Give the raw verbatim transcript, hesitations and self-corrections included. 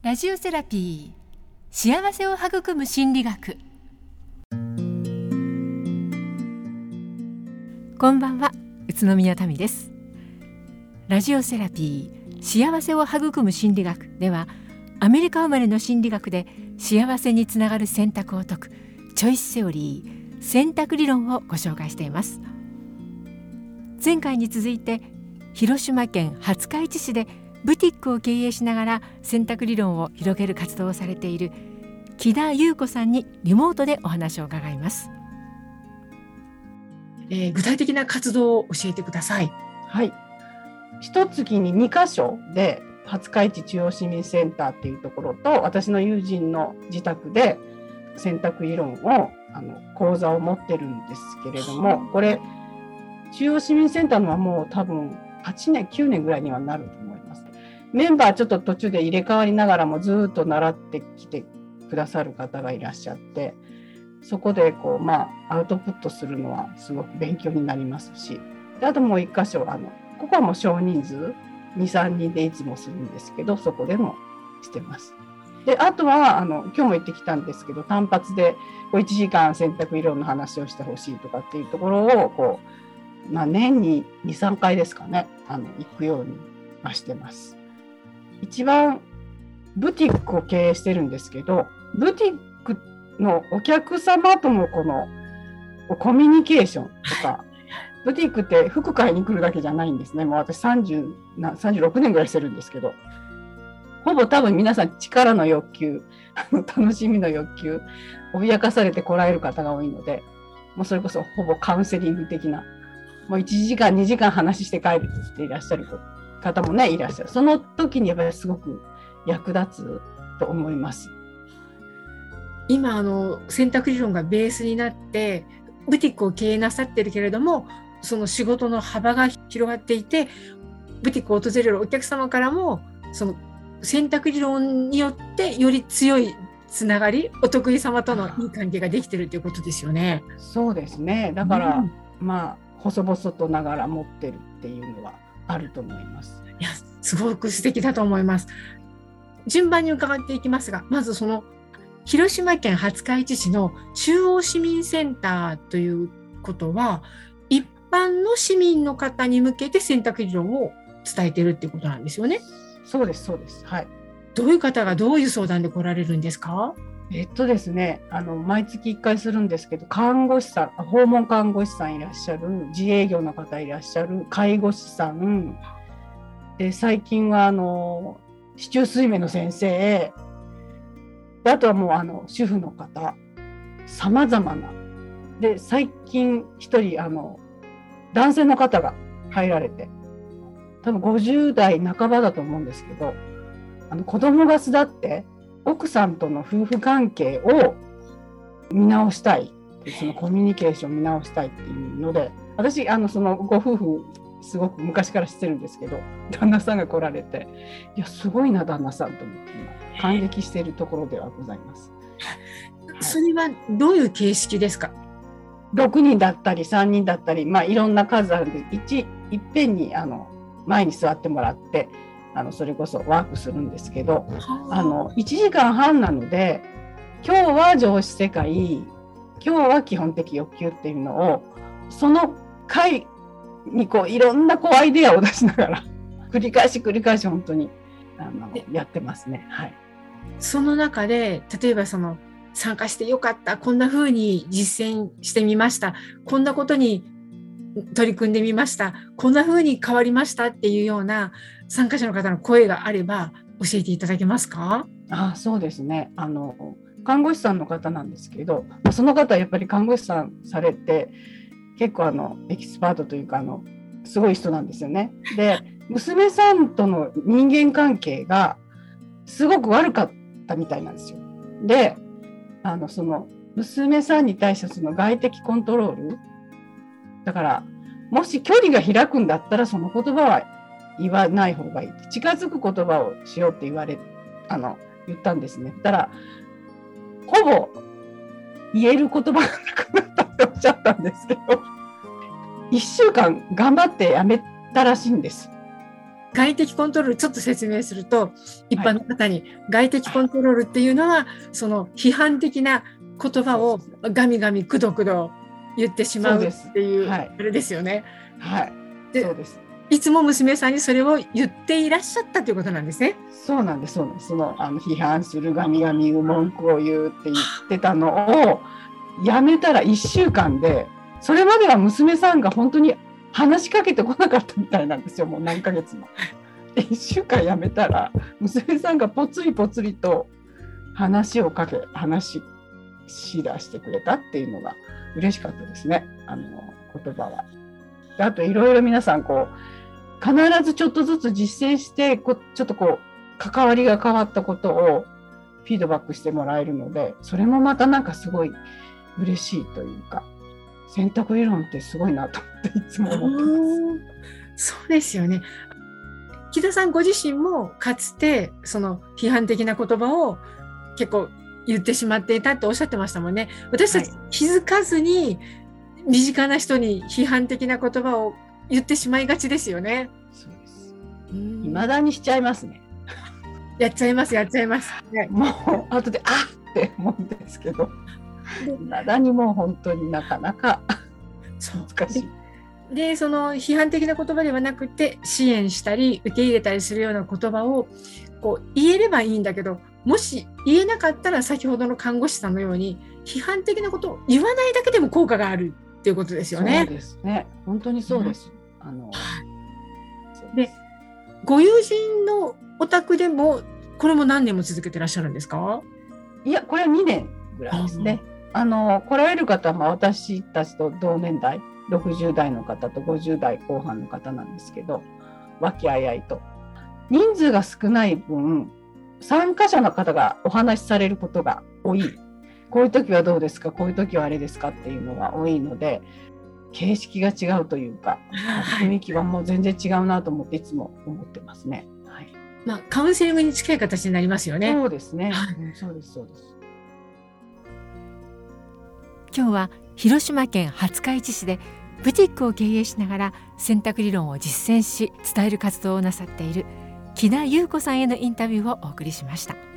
ラジオセラピー、幸せを育む心理学。こんばんは、宇都宮民です。ラジオセラピー、幸せを育む心理学では、アメリカ生まれの心理学で幸せにつながる選択を説くチョイスセオリー、選択理論をご紹介しています。前回に続いて、広島県廿日市市でブティックを経営しながら選択理論を広げる活動をされている木田優子さんにリモートでお話を伺います。 えー、具体的な活動を教えてください。 はい、一月ににかしょで廿日市中央市民センターっていうところと、私の友人の自宅で選択理論をあの講座を持ってるんですけれども、これ中央市民センターのはもう多分はちねんきゅうねんぐらいにはなると思います。メンバーちょっと途中で入れ替わりながらもずっと習ってきてくださる方がいらっしゃって、そこでこう、まあ、アウトプットするのはすごく勉強になりますし、であともう一箇所あのここはもう少人数に、さんにんでいつもするんですけど、そこでもしてます。であとはあの今日も言ってきたんですけど、単発でこういちじかん選択理論の話をしてほしいとかっていうところをこう、まあ、年にに、さんかいですかね、あの行くようにはしてます。一番ブティックを経営してるんですけど、ブティックのお客様とのこのコミュニケーションとか、ブティックって服買いに来るだけじゃないんですね。もう私さんじゅうなさんじゅうろくねんぐらいしてるんですけど、ほぼ多分皆さん力の欲求、楽しみの欲求、脅かされてこられる方が多いので、もうそれこそほぼカウンセリング的な、もういちじかんにじかん話して帰るっていらっしゃる方もねいらっしゃる。その時にやっぱりすごく役立つと思います。 今あの選択理論がベースになってブティックを経営なさってるけれども、その仕事の幅が広がっていて、ブティックを訪れるお客様からもその選択理論によってより強いつながり、お得意様とのいい関係ができてるということですよね。 そうですね。だから、 うん、 まあ細々とながら持ってるっていうのはあると思います。 いや、すごく素敵だと思います。順番に伺っていきますが、まずその広島県廿日市市の中央市民センターということは、一般の市民の方に向けて選択理論を伝えているっていうことなんですよね。 そうですそうです。はい。 どういう方がどういう相談で来られるんですか？ えっとですね、あの毎月いっかいするんですけど、看護師さん、訪問看護師さんいらっしゃる、自営業の方いらっしゃる、介護士さんで、最近はあの市中水明の先生、あとはもうあの主婦の方、さまざまなで、最近一人あの男性の方が入られて、多分ごじゅうだいなかばだと思うんですけど、あの子供が巣立って奥さんとの夫婦関係を見直したい、そのコミュニケーションを見直したいっていうので、私あのそのご夫婦すごく昔から知ってるんですけど、旦那さんが来られて、いやすごいな旦那さんと思って今感激しているところではございます。 それはどういう形式ですか？ ろくにんだったりさんにんだったり、まあ、いろんな数あるんで、一いっぺんにあの前に座ってもらってあのそれこそワークするんですけど、あのいちじかんはんなので、今日は上司世界、今日は基本的欲求っていうのをその回にこういろんなこうアイデアを出しながら繰り返し繰り返し本当にあのやってますね。はい。 その中で例えばその参加してよかった、こんな風に実践してみました、こんなことに取り組んでみました、こんな風に変わりましたっていうような参加者の方の声があれば教えていただけますか？ あ、そうですね。あの看護師さんの方なんですけど、その方はやっぱり看護師さんされて結構あのエキスパートというかあのすごい人なんですよね。で、娘さんとの人間関係がすごく悪かったみたいなんですよ。で、あのその娘さんに対してその外的コントロールだから、もし距離が開くんだったらその言葉は言わない方がいい、近づく言葉をしようって言われあの言ったんですね。だからほぼ言える言葉がなくなったっておっしゃったんですけど、いっしゅうかん頑張ってやめたらしいんです。 外的コントロールちょっと説明すると、一般の方に、外的コントロールっていうのはその批判的な言葉をガミガミくどくど言ってしまうっていうあれですよね。 はい、 でそうです。 いつも娘さんにそれを言っていらっしゃったということなんですね。 そうなんです、そうなんです。その、あの批判する、ガミガミ文句を言うって言ってたのをやめたらいっしゅうかんで、それまでは娘さんが本当に話しかけてこなかったみたいなんですよ。もう何ヶ月も。いっしゅうかんやめたら娘さんがぽつりぽつりと話をかけ話しだしてくれたっていうのが嬉しかったですね。あの言葉は。で、あといろいろ皆さんこう必ずちょっとずつ実践してこちょっとこう関わりが変わったことをフィードバックしてもらえるので、それもまたなんかすごい嬉しいというか、選択理論ってすごいなと思っていつも思ってます。 そうですよね。木田さんご自身もかつてその批判的な言葉を結構言ってしまっていたっておっしゃってましたもんね。私たち気づかずに身近な人に批判的な言葉を言ってしまいがちですよね。 そうです。未だにしちゃいますね。 やっちゃいますやっちゃいます、ね、 もう後であって思うんですけど、未だにもう本当になかなか難しい。 で、その批判的な言葉ではなくて支援したり受け入れたりするような言葉をこう言えればいいんだけど、もし言えなかったら先ほどの看護師さんのように批判的なことを言わないだけでも効果があるっていうことですよね。 そうですね。本当にそうです。うん、あので、ご友人のお宅でもこれも何年も続けてらっしゃるんですか？ いや、これはにねんぐらいですね。あの来られる方は私たちと同年代、ろくじゅう代の方とごじゅう代後半の方なんですけど、和気あいあいと人数が少ない分、参加者の方がお話しされることが多い。こういう時はどうですか、こういう時はあれですかっていうのが多いので、形式が違うというか、雰囲気はもう全然違うなと思っていつも思ってますね。はい。 まあ、カウンセリングに近い形になりますよね。 そうですね。うん、そうですそうです。 今日は広島県廿日市市でブティックを経営しながら選択理論を実践し伝える活動をなさっている木田優子さんへのインタビューをお送りしました。